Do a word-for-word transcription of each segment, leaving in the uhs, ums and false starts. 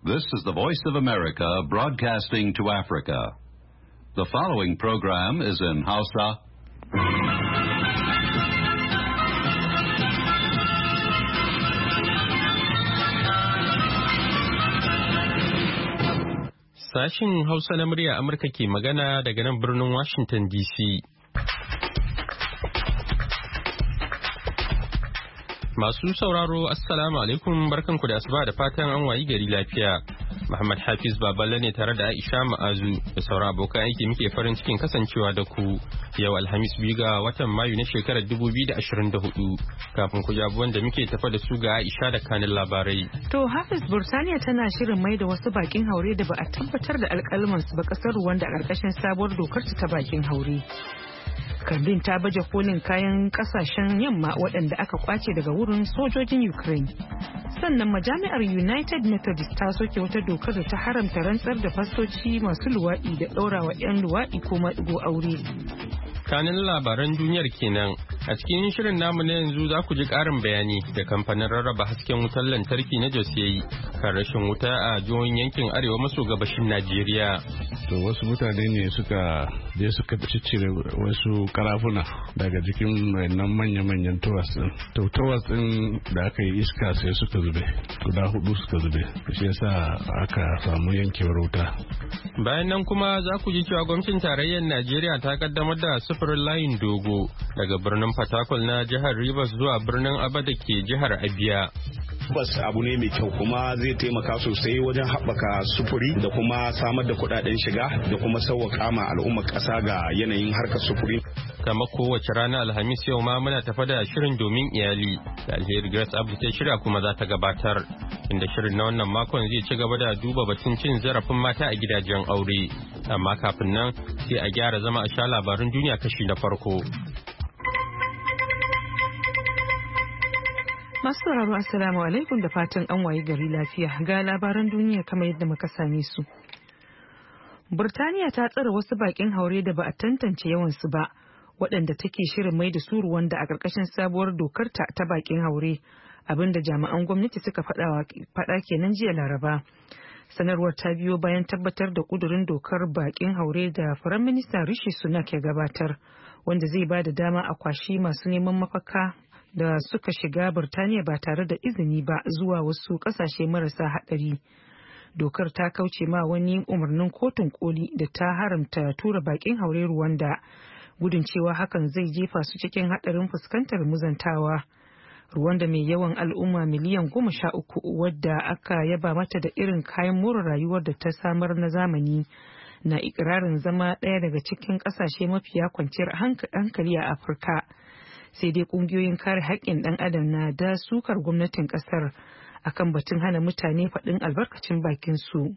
This is the Voice of America broadcasting to Africa. The following program is in Hausa. Sashin Hausa na murya Amurka ke magana daga nan birnin Washington D C. Masu sauraro Assalamu alaikum barkanku da asuba da fatan an wayi gari lafiya. Muhammad Hafiz Baballe ne tare da Aisha Ma'azu da sauran abokan aiki muke farin cikin kasancewa da ku yau Alhamis biyu ga watan Mayu na shekarar dubu biyu da ashirin da hudu. Kafin ku ji abubuwan da muke tafa da su ga Aisha da kanin labarai. To Hafiz, Burtaniya tana shirin mai da wasu bakin haure da ba a tabbatar da alƙalmansu ba kasar Rwanda a ƙarƙashin sabuwar dokar ta bakin haure. Karbin ta baje kolin kayan kasashen yamma waɗanda aka kwace daga wurin sojojin Ukraine. Sannan majami'ar United Methodist ta soke wata dokar da ta haramta rantsar da fastoci masu luwaɗi da ɗaurawa 'yan luwaɗi ko maɗigo aure. Kanin labaran duniyar kenan a cikin shirin namu na yanzu za ku ji ƙarin bayani da kamfanin rarraba hasken wutar lantarki na Jos yayi kan rashin wuta a jihohin yankin arewa maso gabashin Najeriya. To wasu mutane ne suka je suka ciccire wasu karafuna daga jikin wannan manya-manyan tawas din. To tawas din da aka yi iska sai suka zube, guda hudu suka zube. Shi yasa aka samu yankewar wuta. Bayan nan kuma za ku ji cewa gwamnatin tarayyar Najeriya ta kaddamar da sufurin layin dogo daga birnin Fatakwal na jihar Rivers zuwa birnin Aba da ke jihar Abia. Bas abu ne mai kyau kuma zai taimaka sosai wajen haɓaka sufuri da kuma samar da kuɗaɗen shiga da kuma sauwaƙa ma al'ummar ƙasa ga yanayin harkar sufuri. Kamar kowace rana Alhamis yau ma muna tafa da shirin domin iyali da Alheri Grace Abdu ta shirya kuma za ta gabatar. Inda shirin na wannan makon zai ci gaba da duba batun cin zarafin mata a gidajen aure. Amma kafin nan sai a gyara zama a sha labarin duniya kashi na farko. Masu sauraro Assalamu alaikum da fatan an wayi gari lafiya ga labaran duniya kamar yadda muka same su. Burtaniya ta tsare wasu bakin haure da ba a tantance yawansu ba waɗanda take shirin mai da su Rwanda a ƙarƙashin sabuwar dokar ta ta bakin haure abinda jami'an gwamnati suka faɗa kenan jiya Laraba. Sanarwar ta biyo bayan tabbatar da ƙudurin dokar bakin haure da Firaminista Rishi Sunak ya gabatar wanda zai ba da dama a kwashi masu neman mafaka da suka shiga Burtaniya ba tare da izini ba zuwa wasu kasashe marasa haɗari. Dokar ta kauce ma wani umarnin kotun koli da ta haramta tura bakin haure Rwanda, gudun cewa hakan zai jefa su cikin haɗarin fuskantar muzantawa. Rwanda mai yawan al'umma miliyan goma sha uku wadda aka yaba mata da irin kayan more rayuwar da ta samar na zamani na ikirarin zama ɗaya daga cikin ƙasashe mafiya kwanciyar hankali a Afirka. Sai dai kungiyoyin kare haƙƙin ɗan adam na da sukar gwamnatin ƙasar akan batun hana mutane faɗin albarkacin bakin su.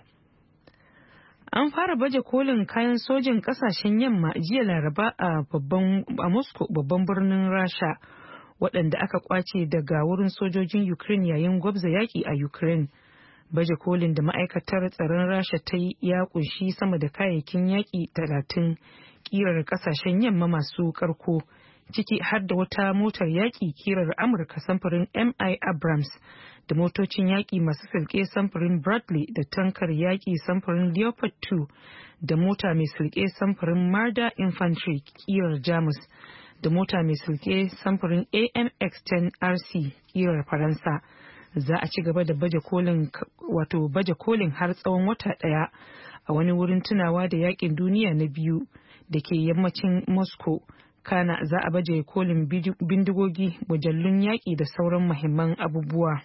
An fara baje kolin kayan sojin ƙasashen yamma jiya Laraba a babban a Moscow babban birnin Rasha waɗanda aka kwace daga wurin sojojin Ukraine yayin gwabza yaƙi a Ukraine. Baje kolin da ma'aikatar tsaron Rasha ta yi ya kunshi sama da kayayyakin yaƙi talatin ƙirar ƙasashen yamma masu ƙarko. Ciki har da wata motar yaƙi kirar Amurka samfurin M I Abrams da motocin yaƙi masu silke samfurin Bradley da tankar yaƙi samfurin Leopard two da mota mai silke samfurin Marder Infantry kirar Jamus da mota mai silke samfurin A M X ten R C kirar Faransa. Za a ci gaba da baje kolin wato baje kolin har tsawon wata ɗaya a wani wurin tunawa da yaƙin duniya na biyu da ke yammacin Moscow. Kana za a baje kolin bindigogi, mujallun yaƙi da sauran muhimman abubuwa.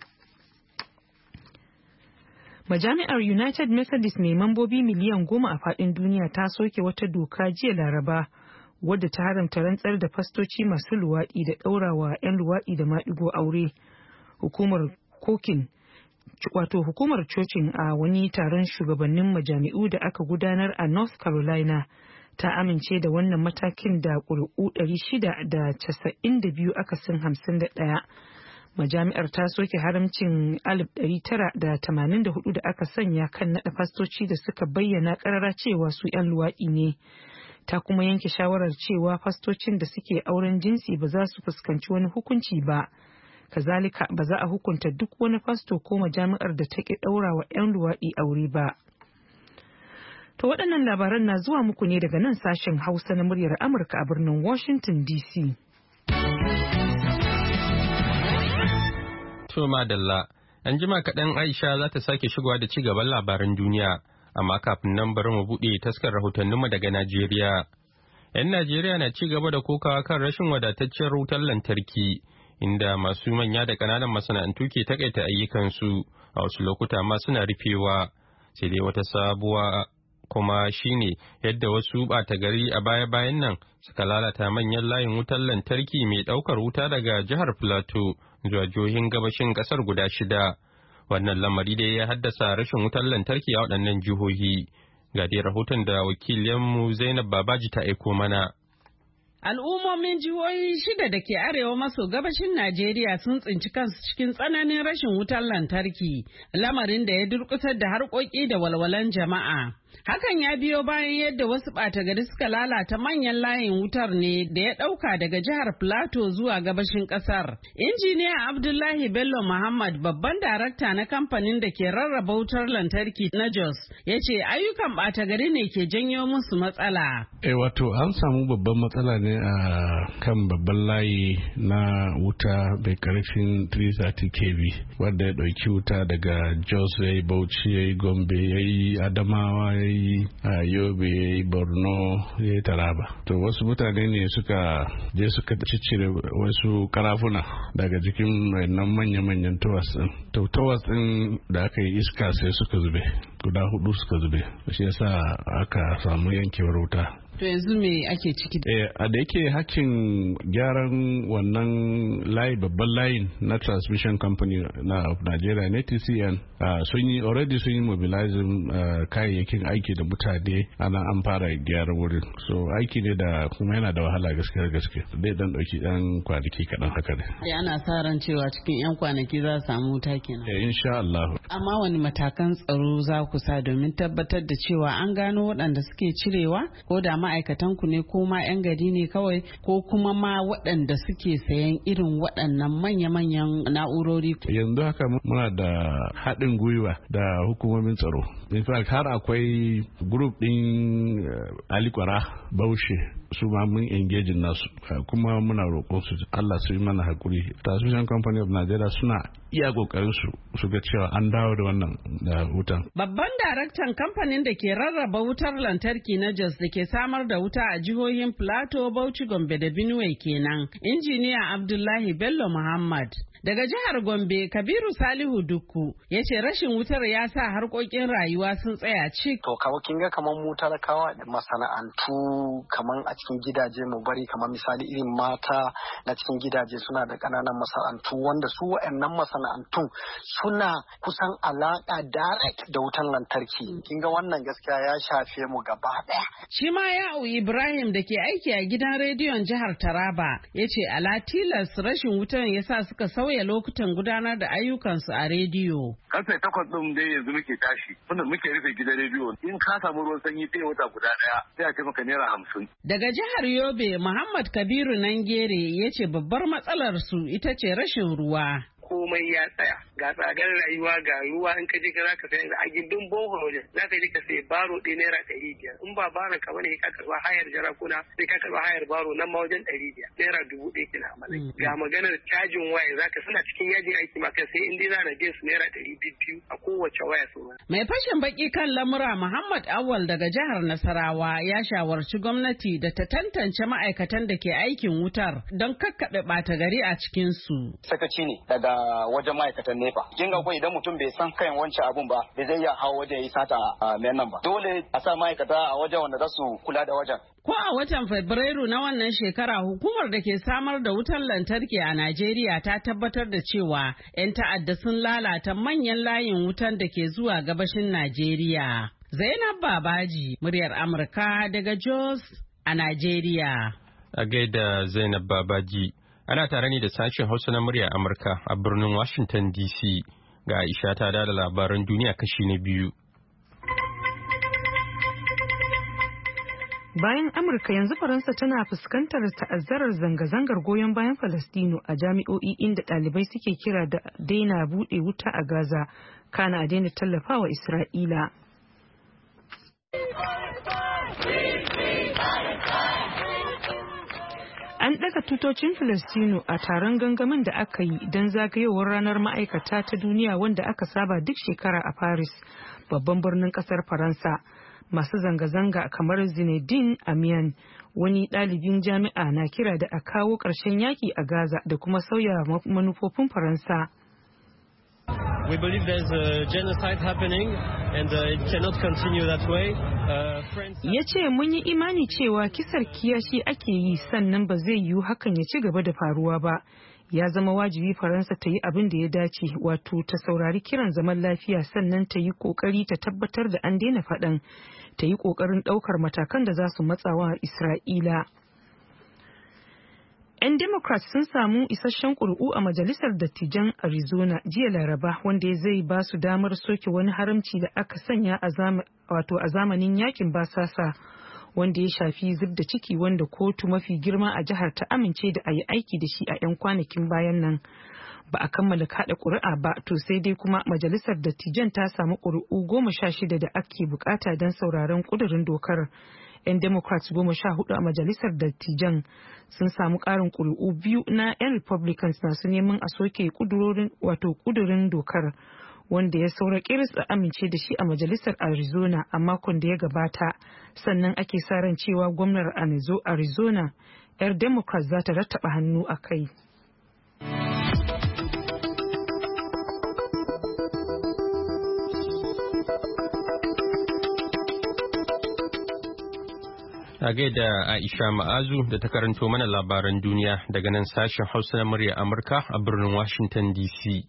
Majami'ar United Methodist mai mambobi miliyan goma a faɗin duniya ta soke wata doka jiya Laraba wadda ta haramta rantsar da fastoci masu luwaɗi da ɗaurawa 'yan luwaɗi da maɗigo aure. Hukumar kokin wato hukumar cocin a wani taron shugabannin majami'u da aka gudanar a North Carolina ta amince da wannan matakin da ƙuri'u ɗari shida da casa'in da biyu akasin hamsin da ɗaya. Majami'ar ta soke haramcin alif ɗari tara da tamanin da hudu da aka sanya kan naɗa fastoci da suka bayyana ƙarara cewa su 'yan luwaɗi ne. Ta kuma yanke shawarar cewa fastocin da suke auren jinsi ba za su fuskanci wani hukunci ba Kazalika ba za a hukunta duk wani fasto ko majami'ar da ta ki ɗaura wa 'yan luwaɗi aure ba. To waɗannan labaran na zuwa muku ne daga nan sashen Hausa na muryar Amurka a birnin Washington D C. To madalla, an jima kaɗan Aisha za ta sake shigowa da ci gaban labaran duniya, amma kafin nan bari mu buɗe taskar rahotanninmu daga Najeriya. 'Yan Najeriya na ci gaba da kokawa kan rashin wadatacciyar wutar lantarki, inda masu manya da ƙananan masana'antu ke takaita ayyukansu, a wasu lokuta ma suna rufewa. Sai dai wata sabuwa kuma shine yadda wasu ɓata gari a baya-bayan nan suka lalata manyan layin wutar lantarki mai ɗaukar wuta daga jihar Plateau zuwa jihohin gabashin ƙasar guda shida. Wannan lamari dai ya haddasa rashin wutar lantarki a waɗannan jihohi. Ga dai rahoton da wakiliyanmu Zainab Babaji ta aiko mana. Al'ummomin jihohi shida da ke arewa maso gabashin Najeriya sun tsinci kansu cikin tsananin rashin wutar lantarki, lamarin da ya durƙusar da harkoki da walwalan jama'a. Hakan ya biyo bayan yadda wasu ɓata gari suka lalata manyan layin wutar ne da ya ɗauka daga jihar Plateau zuwa gabashin ƙasar. Injiniya Abdullahi Bello Muhammad, babban darakta na kamfanin da ke rarraba wutar lantarki na Jos, ya ce ayyukan ɓata gari ne ke janyo musu matsala. Eh wato an samu babban matsala ne a kan babban layi na wuta mai karfin three thirty K V wadda ya ɗauki wuta daga Jos, ya yi Bauchi, ya yi Gombe, ya yi Adamawa, ya yi Yobe, ya yi Borno, ya yi Taraba. To wasu mutane ne suka je suka ciccire wasu karafuna daga jikin wannan manya-manyan tawas din. To tawas din da aka yi iska sai suka zube, guda hudu suka zube. Shi yasa aka samu yankewar wuta. To yanzu me ake ciki? Eh, a da yake hakkin gyaran wannan layi, babban layin na transmission company na Nigeria na T C N uh, sun yi already sun yi mobilizing uh, kayayyakin aiki da mutane ana an fara gyara wurin. So aiki ne da kuma yana da wahala gaskiyar gaske. Dai dan dauki dan kwanaki kadan haka ne. Eh, ana sa ran cewa cikin yan kwanaki za su samu wuta kenan. Eh, insha Allah. Amma wani matakan tsaro za ku sa domin tabbatar da cewa an gano waɗanda suke cirewa ko da ma'aikatan ku ne ko ma 'yan gari ne kawai ko kuma ma waɗanda suke sayan irin waɗannan manya-manyan na'urori? Yanzu haka muna da haɗin gwiwa da hukumomin tsaro. In fact har akwai group ɗin Alikwara Baushe su ma mun engage nasu kuma muna roƙon su Allah su yi mana hakuri. Transmission Company of Nigeria suna iya kokarin su su ga cewa an dawo da wannan da wutan. Babban daraktan kamfanin da ke rarraba wutar lantarki na Jos da ke samar da wuta a jihohin Plateau, Bauchi, Gombe da Benue kenan, injiniya Abdullahi Bello Muhammad. Daga jihar Gombe, Kabiru Salihu Dukku ya ce rashin wutar ya sa harkokin rayuwa sun tsaya cik. To kawo kin ga kamar mu talakawa da masana'antu kamar a cikin gidaje mu bari kamar misali irin mata na cikin gidaje suna da ƙananan masana'antu wanda su wa'annan masana'antu suna kusan alaƙa direct da wutan lantarki. Kin ga wannan gaskiya ya shafe mu gaba ɗaya. Shi ma Ya'u Ibrahim da ke aiki a gidan rediyon jihar Taraba ya ce ala tilas rashin wutan ya sa suka sauya lokutan gudanar da ayyukansu a rediyo. Karfe takwas ɗin dai yanzu muke tashi, wanda muke rufe gidan rediyo. In ka samu ruwan sanyi sai wata guda ɗaya sai a ce maka naira hamsin. Daga jihar Yobe, Muhammad Kabiru Nangere ya ce babbar matsalar su ita ce rashin ruwa. Komai ya tsaya ga tsadar rayuwa ga ruwa in ka je ka zaka sayi a gindin bohol wajen zaka je ka sayi baro ɗaya naira ɗari biyar in ba baron ka bane ka karba hayar jarakuna sai ka karba hayar baro nan ma wajen ɗari biyar naira dubu ɗaya kina malaki ga maganar cajin waya zaka suna cikin yajin aiki ma kai sai in dai za na biyan su naira ɗari biyu a kowace waya su. Mai fashin baki kan lamura Muhammad Awal daga jihar Nasarawa ya shawarci gwamnati da ta tantance ma'aikatan da ke aikin wutar don kakkaɓe ɓata gari a cikin su. Sakaci ne daga wajen ma'aikatan nefa kin ga ko idan mutum bai san kan wancan abun ba bai zai iya hawo wajen yi sata a mai nan ba dole a sa ma'aikata a wajen wanda za su kula da wajen. Ko a watan Fabrairu na wannan shekara hukumar da ke samar da wutar lantarki a Najeriya ta tabbatar da cewa 'yan ta'adda sun lalata manyan layin wutan da ke zuwa gabashin Najeriya. Zainab Babaji, muryar Amurka daga Jos a Najeriya. A gaida Zainab Babaji. Ana tare ne da sashen Hausa na murya Amurka a birnin Washington D C. Ga Aisha ta da labaran duniya kashi na biyu. Bayan Amurka, yanzu Faransa tana fuskantar ta'azzarar zanga-zangar goyon bayan Falastinu a jami'o'i inda ɗalibai suke kira da daina buɗe wuta a Gaza, kana a daina tallafawa Isra'ila. An ɗaga tutocin Falastinu a taron gangamin da aka yi don zagayowar ranar ma'aikata ta duniya wanda aka saba duk shekara a Paris, babban birnin ƙasar Faransa. Masu zanga-zanga kamar Zinedine Amian, wani ɗalibin jami'a, na kira da a kawo ƙarshen yaƙi a Gaza da kuma sauya manufofin Faransa. We believe there's a genocide happening and uh, it cannot continue that way. Uh, ya ce mun yi imani cewa kisar kiyashi ake yi, sannan ba zai yiwu hakan ya ci gaba da faruwa ba. Ya zama wajibi Faransa ta yi abin da ya dace, wato ta saurari kiran zaman lafiya, sannan ta yi kokari ta tabbatar da an daina faɗan, ta yi kokarin ɗaukar matakan da za su matsawa Isra'ila. 'Yan Democrats sun samu isasshen ƙuri'u a Majalisar Dattijan Arizona jiya Laraba, wanda zai ba su damar soke wani haramci da aka sanya a zamanin yakin basasa, wanda ya shafi zub da ciki, wanda kotu mafi girma a jihar ta amince da a yi aiki da shi a 'yan kwanakin bayan nan. Ba a kammala kada ƙuri'a ba, to sai dai kuma Majalisar Dattijan ta samu ƙuri'u goma sha shida da ake bukata don sauraron ƙudurin dokar. 'Yan Democrats goma sha hudu a Majalisar Dattijan sun samu ƙarin ƙuri'u biyu na 'yan Republicans masu neman a soke ƙudurin dokar, wanda ya saura kiris a amince da shi a Majalisar Arizona a makon da ya gabata. Sannan ake sa ran cewa gwamnar Arizona 'yar Democrats za ta rattaba hannu a kai. A gaida Aisha Ma'azu da ta karanto mana labaran duniya daga nan sashen Hausa na murya Amurka a birnin Washington D C.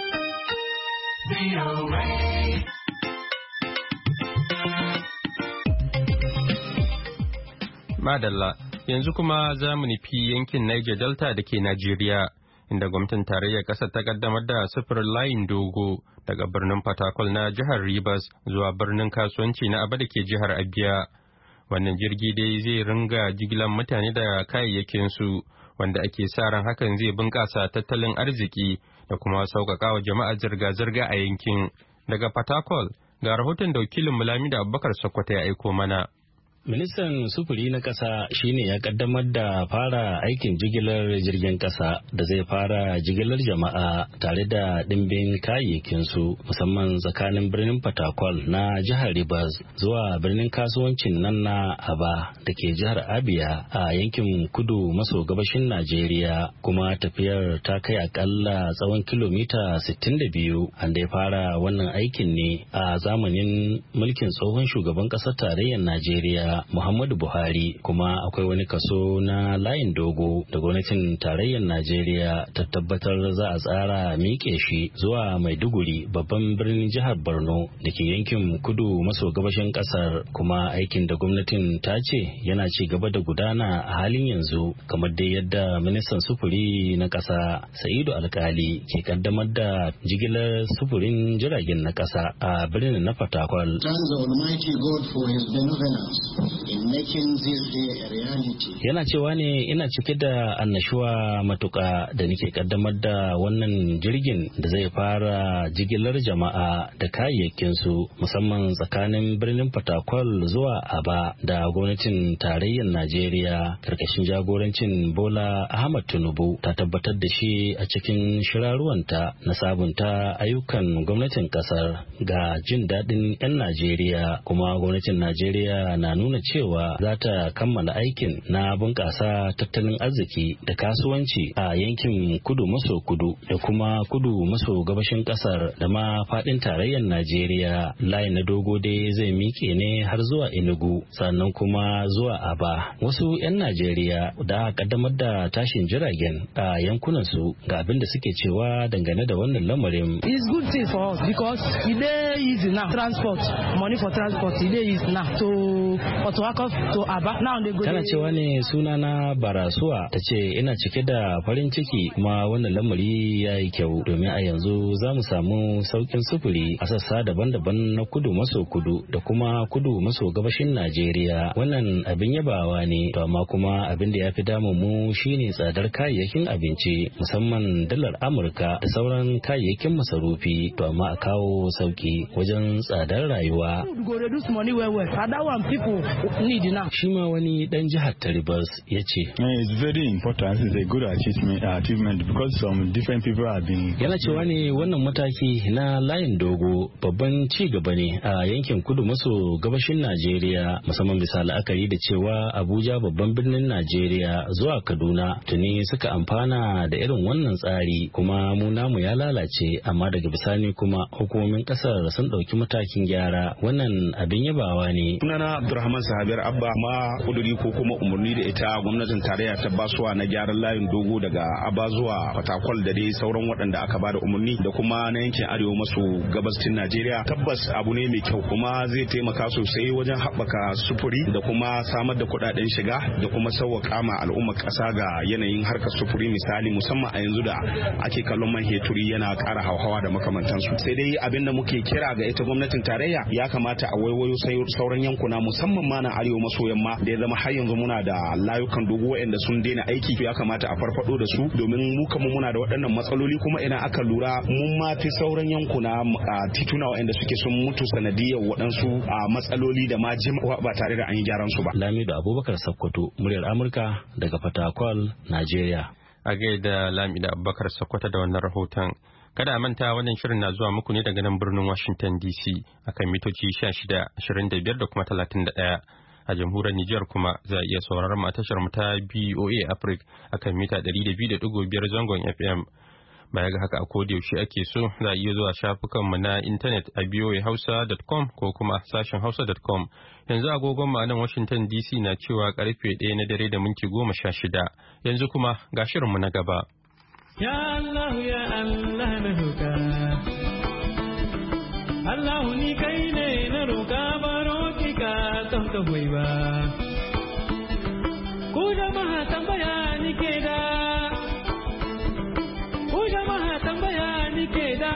Madalla, yanzu kuma za mu nufi yankin Niger Delta da ke Najeriya, inda gwamnatin tarayyar ƙasar ta kaddamar da sufurin layin dogo daga birnin Fatakwal na jihar Rivers zuwa birnin kasuwanci na Aba da ke jihar Abia. Wannan jirgi dai zai ringa jigilar mutane da kayayyakinsu, wanda ake sa ran hakan zai bunƙasa tattalin arziki da kuma sauƙaƙa wa jama'a zirga-zirga a yankin. Daga Fatakwal, ga rahoton da wakilin Mulami da Abubakar Sokoto ya aiko mana. Ministan sufuri na ƙasa shine ya kaddamar da fara aikin jigilar jirgin ƙasa da zai fara jigilar jama'a tare da ɗimbin kayayyakinsu, musamman tsakanin birnin Fatakwal na jihar Rivers zuwa birnin kasuwancin nan na Aba da ke jihar Abia a yankin kudu maso gabashin Najeriya, kuma tafiyar ta kai akalla tsawon kilomita sittin da biyu. An dai fara wannan aikin ne a zamanin mulkin tsohon shugaban ƙasar tarayyar Najeriya Muhammadu Buhari, kuma akwai wani kaso na layin dogo da gwamnatin tarayyar Najeriya ta tabbatar za a tsara miƙe shi zuwa Maiduguri, babban birnin jihar Borno da ke yankin kudu maso gabashin ƙasar, kuma aikin da gwamnatin ta ce yana ci gaba da gudana a halin yanzu, kamar dai yadda ministan sufuri na ƙasa Sa'idu Alkali ke kaddamar da jigilar sufurin jiragen na ƙasa a birnin na Fatakwal. Yana cewa ne ina cike da annashuwa matuƙa da nake kaddamar da wannan jirgin da zai fara jigilar jama'a da kayayyakinsu, musamman tsakanin birnin Fatakwal zuwa Aba da gwamnatin tarayyar Najeriya karkashin jagorancin Bola Ahmad Tinubu ta tabbatar da shi a cikin shiraruwanta na sabunta ayyukan gwamnatin kasar ga jin daɗin 'yan Najeriya, kuma gwamnatin Najeriya na nuna cewa za ta kammala aikin na bunƙasa tattalin arziki da kasuwanci a yankin kudu maso kudu da kuma kudu maso gabashin ƙasar da ma faɗin tarayyar Najeriya. Layin na dogo dai zai miƙe ne har zuwa Enugu, sannan kuma zuwa Aba. Wasu 'yan Najeriya da kaddamar da tashin jiragen a yankunan su ga abin da suke cewa dangane da wannan lamarin. It's good thing for us because it dey easy now. Transport, money for transport, it dey easy now. To Port Harcourt to Aba. Now they go. Tana cewa ne sunana Barasuwa, ta ce ina cike da farin ciki kuma wannan lamari ya yi kyau domin a yanzu za mu samu saukin sufuri a sassa daban-daban na kudu maso kudu da kuma kudu maso gabashin Najeriya. Wannan abin yabawa ne, to amma kuma abin da ya fi damun mu shine tsadar kayayyakin abinci musamman dalar Amurka da sauran kayayyakin masarufi, to amma a kawo sauki wajen tsadar rayuwa. Shi ma wani dan jihar Taribas ya ce it's very important, it's a good achievement, achievement because some different people have been. Yana cewa ne wannan mataki na layin dogo babban ci gaba ne a yankin kudu maso gabashin Najeriya, musamman bisa la'akari da cewa Abuja babban birnin Najeriya zuwa Kaduna tuni suka amfana da irin wannan tsari, kuma mu namu ya lalace, amma daga bisani kuma hukumomin kasar sun dauki matakin gyara. Wannan abin yabawa ne. Sunana Abdulrahman Sahabiyar Abba, ma kuduri ko kuma umarni da ita gwamnatin tarayya ta basuwa na gyaran layin dogo daga Aba zuwa Fatakwal da dai sauran waɗanda aka bada umarni da kuma na yankin arewa maso gabashin Najeriya tabbas abu ne mai kyau, kuma zai taimaka sosai wajen haɓaka sufuri da kuma samar da kuɗaɗen shiga da kuma sauwaƙa ma al'ummar ƙasa ga yanayin harkar sufuri, misali musamman a yanzu da ake kallon man heturi yana ƙara hauhawa da makamantansu. Sai dai abin da muke kira ga ita gwamnatin tarayya, ya kamata a waiwayo sauran yankuna musamman ma na arewa maso yamma da ya zama har yanzu muna da layukan dogo waɗanda sun daina aiki, to ya kamata a farfado da su domin mu kamar muna da waɗannan matsaloli, kuma idan aka lura mun ma fi sauran yankuna a tituna waɗanda suke sun mutu sanadiyar waɗansu a matsaloli da ma jimawa ba tare da an yi gyaran su ba. Lamido Abubakar Sokoto, muryar Amurka daga Fatakwal, Najeriya. A gaida Lamido Abubakar Sokoto da wannan rahoton. Kada a manta wannan shirin na zuwa muku ne daga nan birnin Washington D C akan mitoci sha shida, ashirin da biyar da kuma talatin da ɗaya. A jamhuriyar Nijar kuma za a iya sauraron mu a tashar mu ta B O A Africa akan mita ɗari da biyu da ɗigo biyar zangon F M. Baya ga haka a koda yaushe ake so za a iya zuwa shafukan mu na intanet a b o a hausa dot com ko kuma sashen hausa dot com. Yanzu agogon mu a nan Washington D C na cewa karfe ɗaya na dare da minti goma sha shida. Yanzu kuma ga shirin mu na gaba. Ya Allah ya Allah na roƙa, Allah ni kai ne na roƙa, baro ki ka ton ka hoyi ba. Ku jama'a tambaya ni ke da, ku jama'a tambaya ni ke da.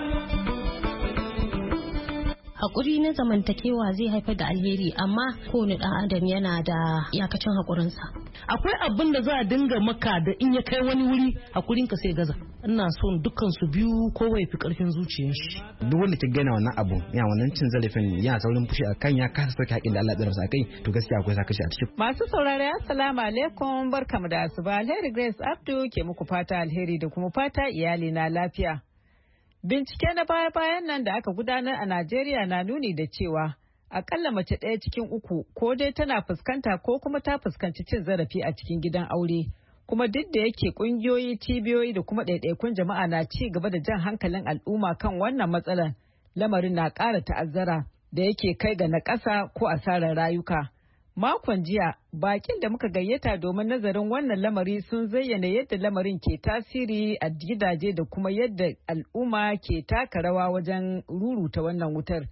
Hakuri na zamantakewa zai haifar da alheri, amma kowane ɗan adam yana da iyakacin hakurinsa. Akwai abin da za a dinga maka da in ya kai wani wuri hakurin ka sai gaza. Ina son dukkan su biyu kowa ya fi karfin zuciyar shi. Duk wanda ta gana wannan abu ya wannan cin zarafin yana saurin fushi a kan ya kasa sauke haƙin da Allah ya ɗora kai, to gaskiya akwai sa kashi a cikin. Masu saurare assalamu alaikum, barkamu da asuba. Alheri Grace Abdu ke muku fata alheri da kuma fata iyali na lafiya. Bincike na baya-bayan nan da aka gudanar a Najeriya na nuni da cewa akalla mace ɗaya cikin uku ko dai tana fuskanta ko kuma ta fuskanci cin zarafi a cikin gidan aure. Kuma duk da yake ƙungiyoyi, cibiyoyi da kuma ɗaiɗaikun jama'a na ci gaba da jan hankalin al'umma kan wannan matsalar, lamarin na ƙara ta'azzara da yake kai ga naƙasa ko asarar rayuka. Makon jiya, bakin da muka gayyata domin nazarin wannan lamari sun zayyana yadda lamarin ke tasiri a gidaje da kuma yadda al'umma ke taka rawa wajen ruruta wannan wutar.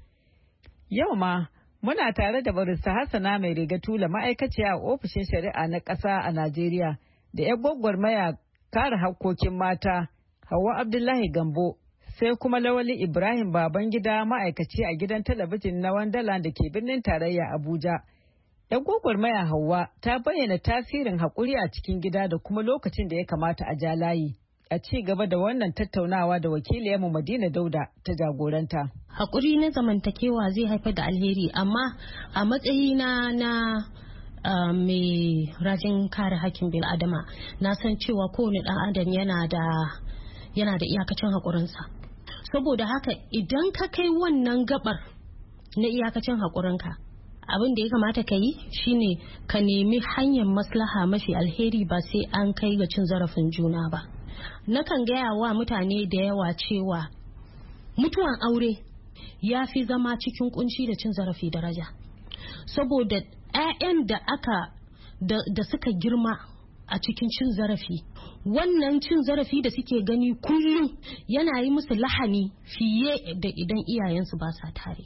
Yau ma, muna tare da barista Hassana mai riga tula, ma'aikaciya a ofishin shari'a na ƙasa a Najeriya, da 'yan gwagwarmaya kare hakkokin mata, Hauwa Abdullahi Gambo, sai kuma Lawali Ibrahim Babangida, ma'aikaci a gidan talabijin na Wandala da ke birnin tarayya Abuja. ‘Yan gwagwarmaya Hauwa ta bayyana tasirin haƙuri a cikin gida da kuma lokacin da ya kamata a ja layi. A ci gaba da wannan tattaunawa da wakiliyarmu Madina Dauda ta jagoranta. Haƙuri na zamantakewa zai haifar da alheri, amma a matsayina na uh, mai rajin kare hakkin bil adama na san cewa kowane ɗan adam yana da yana da iyakacin haƙurinsa. Saboda haka idan ka kai wannan gabar na iyakacin haƙurinka, abin da ya kamata ka yi shine ka nemi hanyar maslaha mafi alheri, ba sai an kai ga cin zarafin juna ba. Nakan gaya wa mutane da yawa cewa mutuwan aure ya fi zama cikin kunci da cin zarafi daraja, saboda 'ya'yan da aka da, da suka girma a cikin cin zarafi, wannan cin zarafi da suke gani kullum yana yi musu lahani fiye da idan iyayensu ba sa tare.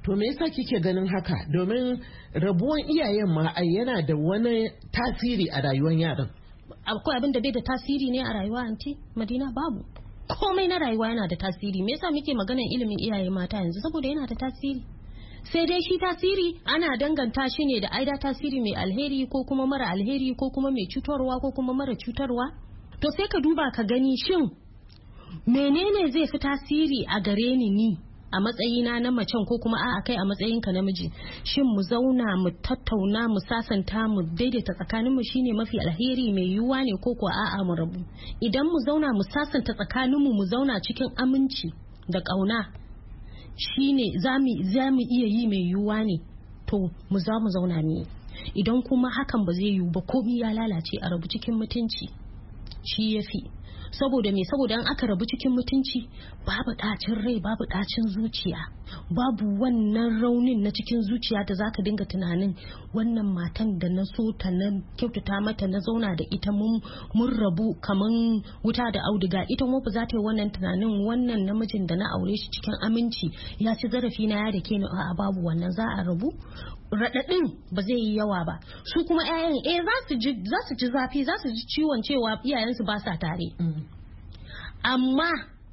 To me yasa kike ganin haka? Domin rabuwan iyayen ma ai yana da wani tasiri a rayuwar yaran. Akwai abin da bai da tasiri ne a rayuwa anti Madina? Babu. Komai na rayuwa yana da tasiri. Me yasa muke maganar ilimin iyaye mata yanzu? Saboda yana da tasiri. Sai dai shi tasiri ana danganta shi ne da aida tasiri mai alheri ko kuma mara alheri ko kuma mai cutarwa ko kuma mara cutarwa. To sai ka duba ka gani shin menene zai fi tasiri a gare ni ni a matsayina na macen ko kuma a'a kai a matsayinka namiji. Shin mu zauna mu tattauna mu sasanta mu daidaita tsakaninmu shine mafi alheri mai yiwuwa ne ko ko a'a mu rabu. Idan mu zauna mu sasanta tsakaninmu mu zauna cikin aminci da ƙauna shine zamu zamu iya yi mai yiwuwa ne to mu za mu zauna ne. Idan kuma hakan ba zai yiwu ba komai ya lalace a rabu cikin mutunci shi yafi. Saboda me? Saboda an aka rabu cikin mutunci babu ɗacin rai babu ɗacin zuciya, babu wannan raunin na cikin zuciya da zaka dinga tunanin wannan matan da na so ta na kyautata mata na zauna da ita mun mun rabu kaman wuta da auduga. Ita kuma ba za ta yi wannan tunanin wannan namijin da na aure shi cikin aminci ya ci zarafi na ya da ke ni a babu wannan za a rabu. Raɗaɗin ba zai yi yawa ba. Su kuma 'ya'yan eh za su ji za su ji zafi za su ji ciwon cewa iyayensu ba sa tare. Amma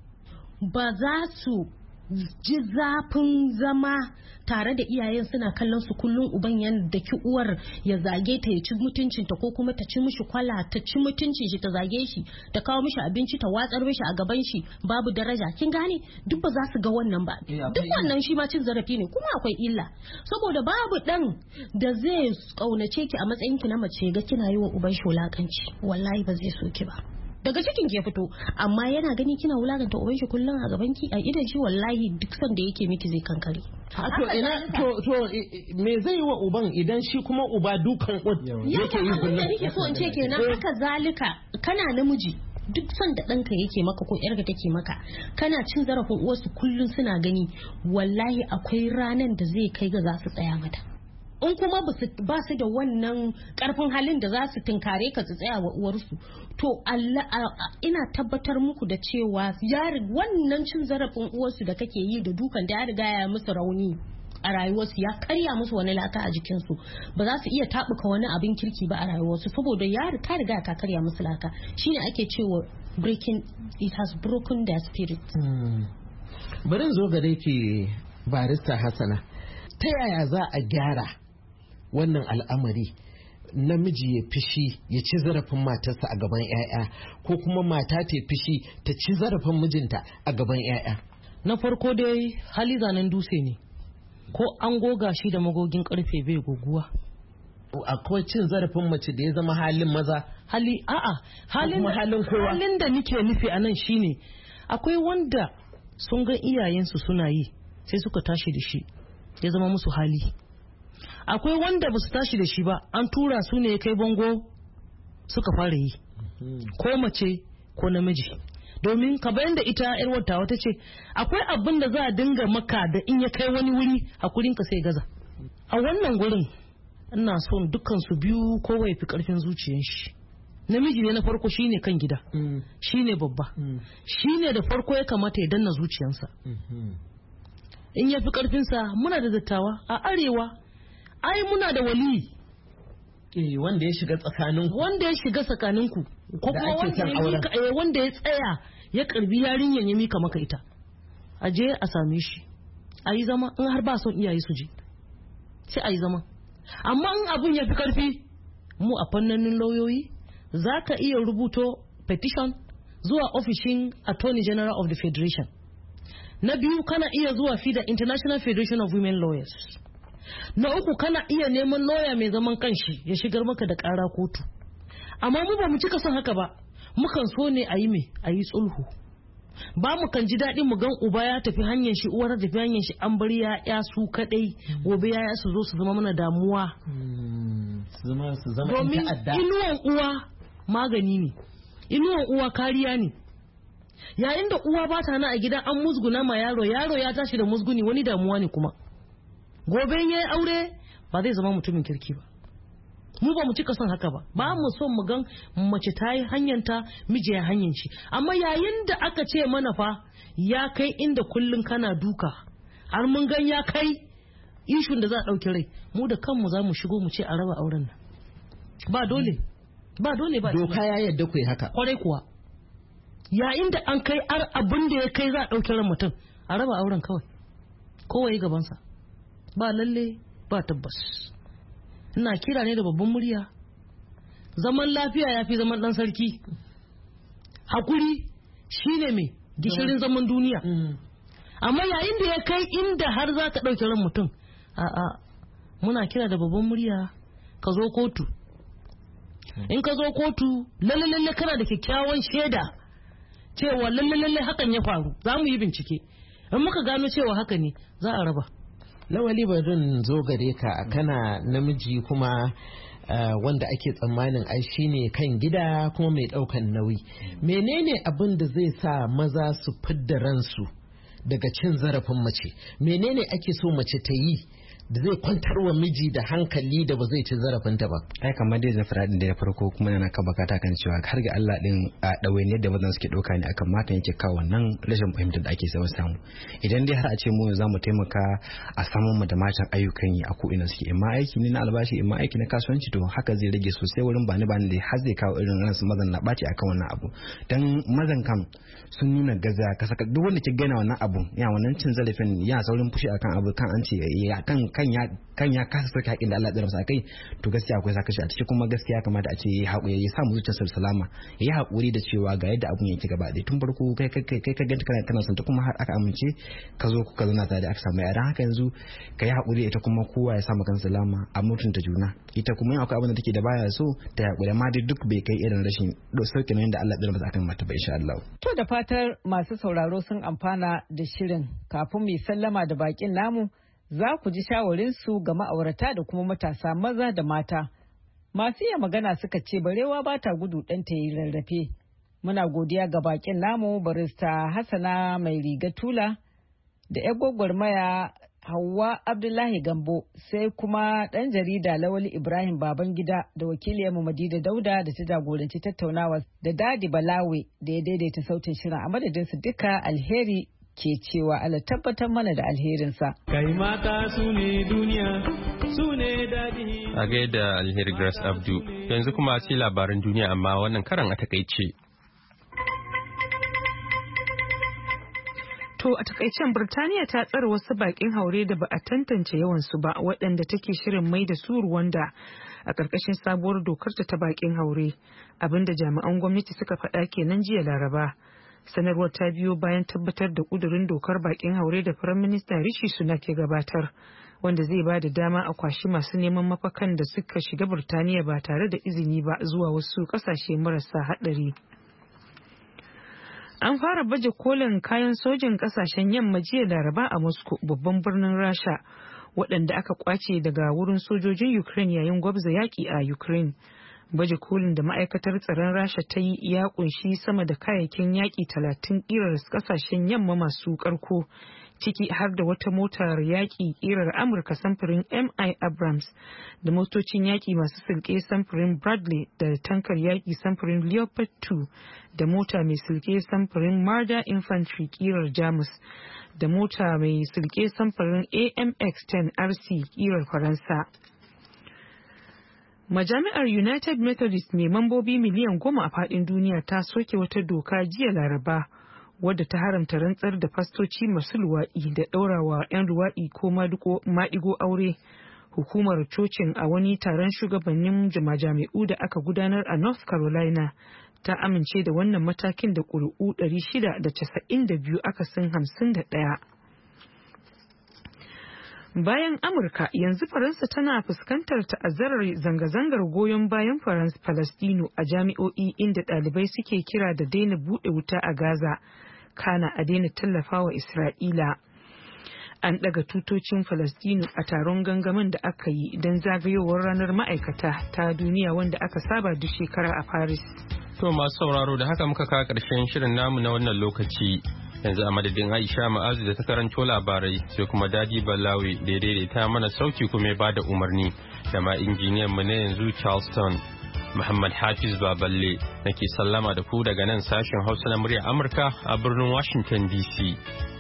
ba za su ji zafin zama tare da iyayen suna kallon su kullum uban yan da ki uwar ya zage ta ya ci mutuncinta ko kuma ta ci mishi kwala ta ci mutuncin shi ta zage shi ta kawo mishi abinci ta watsar mishi a gaban shi babu daraja. Kin gane duk ba za su ga wannan ba. Duk wannan shi ma cin zarafi ne kuma akwai illa saboda babu dan da zai kaunace ki a matsayin ki na mace ga kina yi wa uban shi wulakanci wallahi ba zai so ki ba. Daga cikin ke fito amma yana gani kina wulakanta uban shi kullum a gaban ki a idan shi wallahi duk san da yake miki zai kankare. To ina to to me zai yi wa uban idan shi kuma uba dukan yake yi kullum? Yake so in ce kenan haka zalika kana namiji duk son da ɗanka yake maka ko ƴarka take maka kana cin zarafin uwarsu kullum suna gani wallahi akwai ranan da zai kai ga za su tsaya mata. In kuma ba su da wannan karfin halin da za su tunkare ka su tsaya wa uwarsu to Allah ina tabbatar muku da cewa wannan cin zarafin uwarsu da kake yi da dukan da ya riga ya musu rauni a rayuwarsu ya karya musu wani laka a jikinsu ba za su iya tabuka wani abin kirki ba a rayuwarsu saboda ya ka riga ka karya musu laka shine ake cewa breaking it has broken their spirit. Bari zo gare ki barista Hassana, ta yaya za a gyara wannan al'amari namiji ya fishi ya ci zarafin matarsa a gaban 'ya'ya ko kuma mata ta fishi ta ci zarafin mijinta a gaban 'ya'ya? Na farko dai hali zanen dutse ne ko an goga shi da magogin karfe bai goguwa. Akwai cin zarafin mace da ya zama halin maza hali a'a halin halin kowa. Halin da nike nufi a nan shine akwai wanda sun ga iyayensu suna yi sai suka tashi da shi ya zama musu hali. Akwai wanda ba su tashi da shi ba an tura su ne kai bango suka fara yi ko mace ko namiji. Domin ka bayan da ita yar wata wata ce akwai abin da za a dinga maka da in ya kai wani wuri a ka sai gaza. A wannan gurin ina son dukkan su biyu kowa ya fi karfin zuciyar shi. Namiji ne na farko shine kan gida shine babba shine da farko ya kamata ya danna zuciyarsa. In ya fi karfinsa muna da dattawa a arewa ai muna da wali eh wanda ya shiga tsakaninku wanda ya shiga tsakaninku ko kuma wanda ya mika eh wanda ya tsaya ya karbi yarinyan ya mika maka ita a je a same shi a yi zama in har ba son iyaye su je sai a yi zama. Amma in abun ya fi karfi mu a fannanin lauyoyi za ka iya rubuto petition zuwa ofishin Attorney General of the Federation. Na biyu kana iya zuwa FIDA International Federation of Women Lawyers. Na uku kana iya neman lawyer mai zaman kanshi ya shigar maka da ƙara kotu. Amma mu ba mu cika son haka ba, mukan so ne a yi me a yi sulhu. Ba mu kan ji daɗi mu gan uba ya tafi hanyar shi uwar tafi hanyar shi an bar ya su kadai gobe ya su zo su zama mana damuwa. Domin inuwan uwa magani ne, inuwan uwa kariya ne. Yayin da uwa ba ta na a gida an musguna ma yaro yaro ya tashi da musguni wani damuwa ne kuma. Gobe ya yi aure ba zai zama mutumin kirki ba. Mu ba mu cika son haka ba, ba mu son mu gan mace ta yi hanyanta miji ya hanyar shi. Amma yayin da aka ce mana fa ya kai inda kullum kana duka har mun gan ya kai ishun da za a ɗauki rai mu da kanmu za mu shigo mu ce a raba auren nan ba dole ba dole ba doka ya yadda ku yi haka kwarai kuwa yayin da an kai ar abin da ya kai za a ɗauki ran mutum a raba auren kawai kowa yi gabansa ba lalle ba tabbas ina kira ne da babban murya zaman lafiya ya fi zaman ɗan sarki hakuri shine mai gishirin zaman duniya amma yayin da ya kai inda har za ka ɗauki ran mutum a'a muna kira da babban murya ka zo kotu in ka zo kotu lalle lalle kana da kyakkyawan shaida cewa lalle lalle hakan ya faru za mu yi bincike in muka gano cewa haka ne za a raba. Lawali barin zo gare ka kana namiji kuma Uh, wanda ake tsammanin ai shine kan gida kuma mai daukan nauyi menene abin da zai sa maza su fidda ransu daga cin zarafin mace menene ake so mace ta yi da zai kwantar wa miji da hankali da ba zai ci zarafinta ba ai kamar dai zafira din da ya farko kuma yana ka bakata kan cewa har ga Allah din a dawainiyar da mazan suke dauka ne akan matan yake kawo wannan rashin fahimtar da ake samu idan dai har a ce mu za mu taimaka a samun mu da matan ayyukan yi a ko ina suke imma aiki ne na albashi imma aiki na kasuwanci to haka zai rage sosai wurin bani bani da har zai kawo irin ransu mazan na baci akan wannan abu dan mazan kam sun nuna gaza ka saka duk wanda ke gana wannan abu ya wannan cin zarafin ya saurin fushi akan abu kan an ce ya kan kan ya kan ya kasa sauke haƙin da Allah ya masa kai to gaskiya akwai saka shi a ciki kuma gaskiya kamata a ce yayi haƙuri ya samu zuciyarsa salama yayi haƙuri da cewa ga yadda abun yake gaba da tun farko kai kai kai ka ganta kana kana son ta kuma har aka amince ka zo ka zauna tare da aka samu yaran haka yanzu kai haƙuri ita kuma kowa ya samu kansa salama a mutunta juna ita kuma akwai abin da take da baya so ta haƙuri amma dai duk bai kai irin rashin sauke nan da Allah ya masa akan mata ba insha Allah to da fatar masu sauraro sun amfana da shirin kafin mu sallama da bakin namu za ku ji shawarinsu ga ma'aurata da kuma matasa maza da mata. Masu iya magana suka ce barewa ba ta gudu ɗanta yi rarrafe. Muna godiya ga bakin namu barista Hassana mai riga tula da ‘yan gwagwarmaya Hauwa Abdullahi Gambo sai kuma ɗan jarida Lawali Ibrahim Babangida da wakiliyarmu Madida Dauda da ta jagoranci tattaunawa da Dadi Balawe da ya daidaita sautin shirin a madadinsu duka alheri ke cewa Allah tabbatar mana da alherinsa. Kai mata su ne duniya, su ne daɗi. A gaida alheri Grace Abdu, yanzu kuma sai labaran duniya amma wannan karan a takaice. To a takaicen Birtaniya ta tsare wasu bakin haure da ba a tantance yawansu ba waɗanda take shirin mai da su Rwanda a ƙarƙashin sabuwar dokarta ta bakin haure abinda jami'an gwamnati suka faɗa kenan jiya Laraba. Sanarwar ta biyo bayan tabbatar da kudurin dokar bakin haure da Firaminista Rishi Sunak ya gabatar, wanda zai ba da dama a kwashi masu neman mafakan da suka shiga Burtaniya ba tare da izini ba zuwa wasu kasashe marasa haɗari. An fara baje kolin kayan sojin kasashen yamma jiya Laraba a Moscow, babban birnin Rasha, waɗanda aka kwace daga wurin sojojin Ukraine yayin gwabza yaƙi a Ukraine. Baje kolin da ma'aikatar tsaron Rasha ta yi ya kunshi sama da kayayyakin yaƙi talatin ƙirar kasashen yamma masu ƙarko, ciki har da wata motar yaƙi ƙirar Amurka samfurin M I Abrams da motocin yaƙi masu silke samfurin Bradley da tankar yaƙi samfurin Leopard two da mota mai silke samfurin Marder Infantry ƙirar Jamus da mota mai silke samfurin A M X ten R C ƙirar Faransa. Majami'ar United Methodist mai mambobi miliyan goma a faɗin duniya ta soke wata doka jiya Laraba wadda ta haramta rantsar da fastoci masu luwaɗi da ɗaurawa 'yan luwaɗi ko maɗigo aure. Hukumar cocin a wani taron shugabannin majami'u da aka gudanar a North Carolina ta amince da wannan matakin da ƙuri'u ɗari shida da casa'in da biyu akasin hamsin da ɗaya. Bayan Amurka, yanzu Faransa tana fuskantar ta'azzarar zanga-zangar goyon bayan Faransa Falastinu a jami'o'i inda ɗalibai suke kira da daina buɗe wuta a Gaza, kana a daina tallafawa Isra'ila. An ɗaga tutocin Falastinu a taron gangamin da aka yi don zagayowar ranar ma'aikata ta duniya wanda aka saba duk shekara a Paris. To masu sauraro da haka muka kawo ƙarshen shirin namu na wannan lokaci. Yanzu a madadin Aisha Ma'azu da ta karanto labarai sai kuma Dadi Balawi da ya daidaita mana sauti kuma ya bada umarni da ma injiniyan mu na yanzu Charleston. Muhammad Hafiz Baballe nake sallama da ku daga nan sashen Hausa na murya Amurka a birnin Washington D C.